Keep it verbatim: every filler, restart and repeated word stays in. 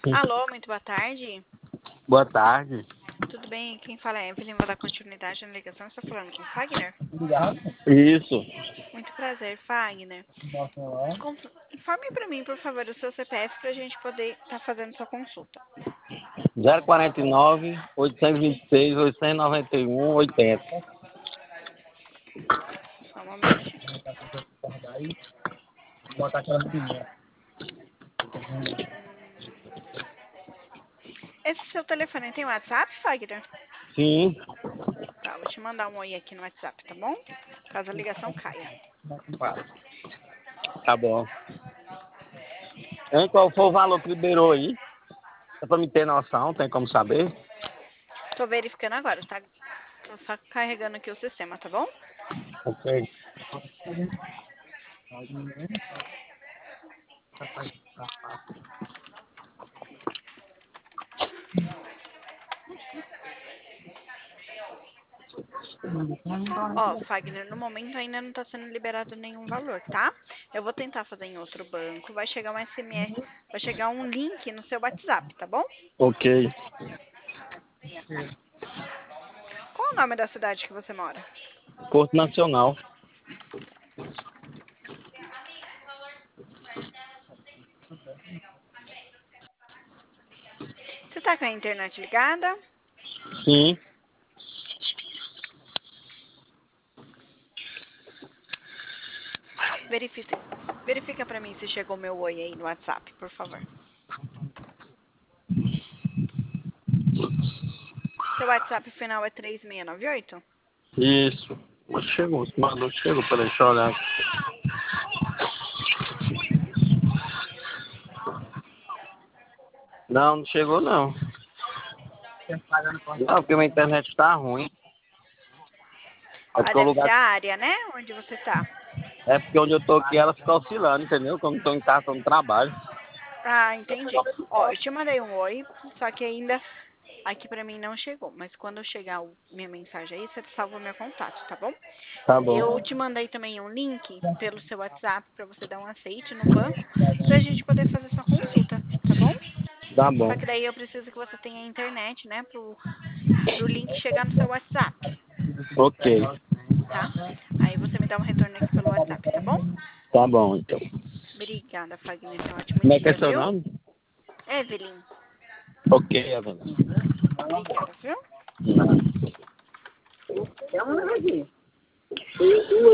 Alô, muito boa tarde. Boa tarde. Tudo bem? Quem fala é Evelyn, vou dar continuidade na ligação. Estou falando com o Fagner? Isso. Muito prazer, Fagner. Conf- Informe para mim, por favor, o seu C P F para a gente poder estar fazendo sua consulta. zero quarenta e nove, oitocentos e vinte e seis, oitocentos e noventa e um, oitenta. Só um momentinho. Esse seu telefone tem WhatsApp, Fagner? Sim. Tá, vou te mandar um oi aqui no WhatsApp, tá bom? Caso a ligação caia. Tá bom. Hein, qual foi o valor que liberou aí? É pra me ter noção, tem como saber? Tô verificando agora, tá? Tô só carregando aqui o sistema, tá bom? Ok. Ó, Fagner, no momento ainda não tá sendo liberado nenhum valor, tá? Eu vou tentar fazer em outro banco. Vai chegar um S M S, vai chegar um link no seu WhatsApp, tá bom? Ok. Qual o nome da cidade que você mora? Porto Nacional. Você tá com a internet ligada? Sim. Verifica, verifica pra mim se chegou meu oi aí no WhatsApp, por favor. Seu WhatsApp final é três seis nove oito? Isso. Mas chegou, se mandou, chegou. Peraí, deixa eu olhar. Não, não chegou não. Não, porque minha internet tá ruim. É Ah, porque o deve ser lugar. a área, né? Onde você tá. É porque onde eu tô aqui ela fica oscilando, entendeu? Quando eu tô em casa, tô no trabalho. Ah, entendi. Ó, eu te mandei um oi, só que ainda aqui pra mim não chegou. Mas quando chegar o- minha mensagem aí, você salva o meu contato, tá bom? Tá bom. Eu te mandei também um link pelo seu WhatsApp pra você dar um aceite no banco pra gente poder fazer sua consulta, tá bom? Tá Só bom. que daí eu preciso que você tenha internet, né, pro, pro link chegar no seu WhatsApp, Ok. tá? Aí você me dá um retorno aqui pelo WhatsApp, tá bom? Tá bom, então. Obrigada, Fagner. Tenha um ótimo Como é que é dia, seu viu? nome? Evelyn, Ok, Evelyn. obrigada, viu? Não.